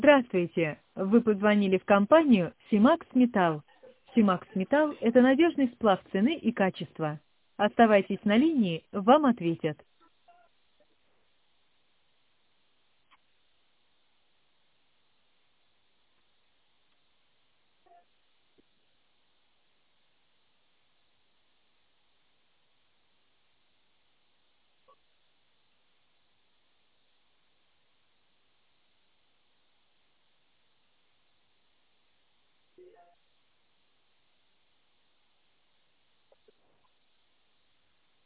Здравствуйте! Вы позвонили в компанию «Симакс Металл». «Симакс Металл» — это надежный сплав цены и качества. Оставайтесь на линии, вам ответят.